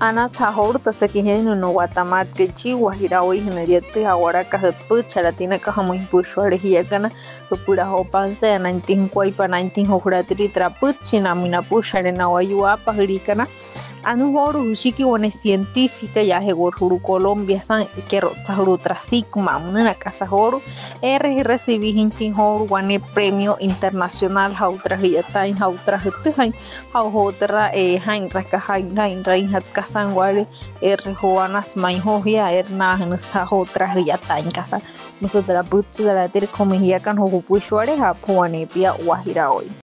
Ana sahur tasa kihenu no guatamat que chihuahua hoy generiate ahora kahut charatina kahamu pushware hiakana pura hopanse 19 19 hokuratiri traput chinamina pushare na wayua pahirikana anu horu hushiki one científica ya hegorhuru Colombia san que rotsahuru trasigma una casa horu recibí hintin horu one premio internacional hautra hiatain hautra hutuhain hauhotra hain raka hain rain hat kasangware joanas mai hohia na hansa hotra hiatain casa nosotras putsu la ter come hiakan hopushware hapuane pia wahira hoy